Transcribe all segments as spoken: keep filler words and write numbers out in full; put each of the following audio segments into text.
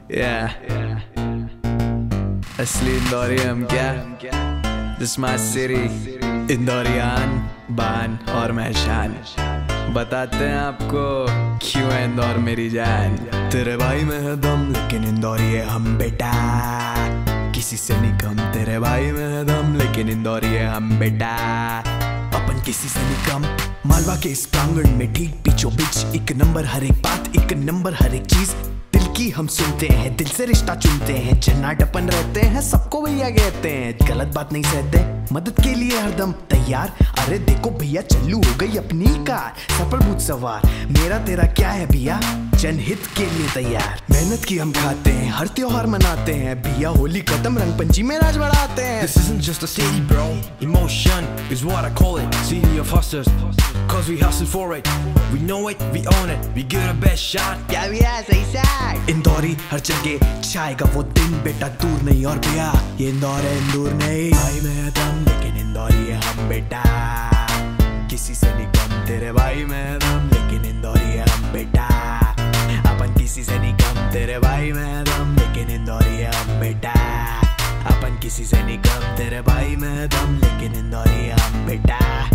Yeah. असली इंदौरी हम क्या? This my city. इंदौरियान बान और मैं शान बताते हैं आपको क्यों है इंदौर मेरी जान। तेरे भाई में है दम लेकिन इंदौरी है हम बेटा, किसी से नहीं कम। तेरे भाई में है दम लेकिन इंदौरी है हम बेटा, अपन किसी से नहीं कम। मालवा के इस प्रांगण में ठीक बीचों बीच एक नंबर हर एक बात, एक नंबर हर एक चीज दिल की हम सुनते हैं, दिल से रिश्ता चुनते हैं। झन्नाटपन रहते हैं सबको भैया कहते हैं, गलत बात नहीं सहते, मदद के लिए हरदम तैयार। अरे देखो भैया चल्लू हो गई अपनी कार, सफल भूत सवार। मेरा तेरा क्या है भैया, जनहित के लिए तैयार। मेहनत की हम खाते हैं, हर त्योहार मनाते हैं। भैया होली खत्म रंग पंचमी में राज बढ़ाते हैं। This isn't just a city bro, emotion is what I call it. City of hustlers, cause we hustle for it. We know it, we own it, we give it a best shot. क्या भैया सही side. Indori हर जगह छाएगा वो दिन बेटा, दूर नहीं। और भैया ये इंदौर है इंदूर नहीं। भाई में है दम लेकिन इंदौरी है हम बेटा, किसी से नहीं कम। तेरे भाई में है दम लेकिन इंदौरी है हम बेटा, अपन किसी से नहीं कम। तेरे भाई में है दम लेकिन इंदौरी है हम बेटा, अपन किसी से नहीं कम। तेरे भाई में है दम लेकिन इंदौरी है हम बेटा,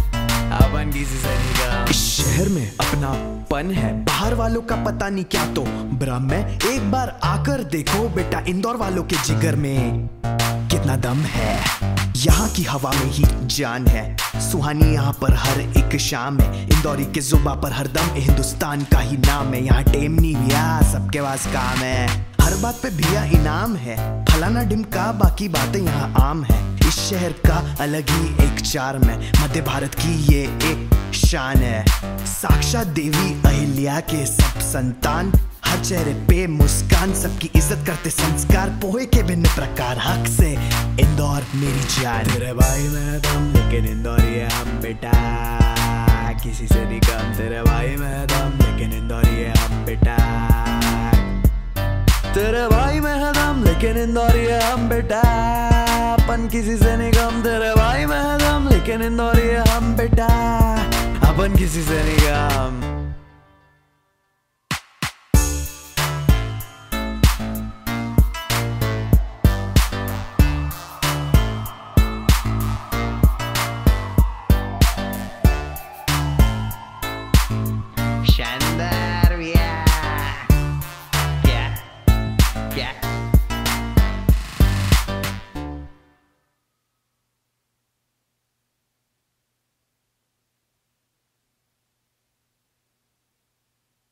अपन किसी से नहीं कम। इस शहर में अपनापन है, बाहर वालों का पता नहीं क्या तो भ्रम है। एक बार आकर देखो बेटा इंदौर वालों के जिगर में कितना दम है। यहाँ की हवा में ही जान है, सुहानी यहाँ पर हर एक शाम है। इंदौरी के जुबा पर हर दम हिंदुस्तान का ही नाम है। यहाँ टेम नहीं भैया सबके पास काम है, हर बात पे भैया इनाम है। फलाना डिमका बाकी बातें यहाँ आम है। इस शहर का अलग ही एक चार्म है, मध्य भारत की ये एक शान है। साक्षात देवी अहिल्या के सब संतान, हर चेहरे पे मुस्कान, सबकी इज्जत करते संस्कार। पोहे के भिन्न प्रकार, हक से इंदौर मेरी जान। तेरे भाई में दम लेकिन इंदौरी है हम बेटा, किसी से नहीं कम। तेरे भाई में दम लेकिन इंदौरी है हम बेटा, तेरे भाई में है दम लेकिन इंदौरी है हम बेटा, अपन किसी से नहीं कम। तेरे भाई में है दम लेकिन इंदौरी है हम बेटा, अपन किसी से नहीं कम।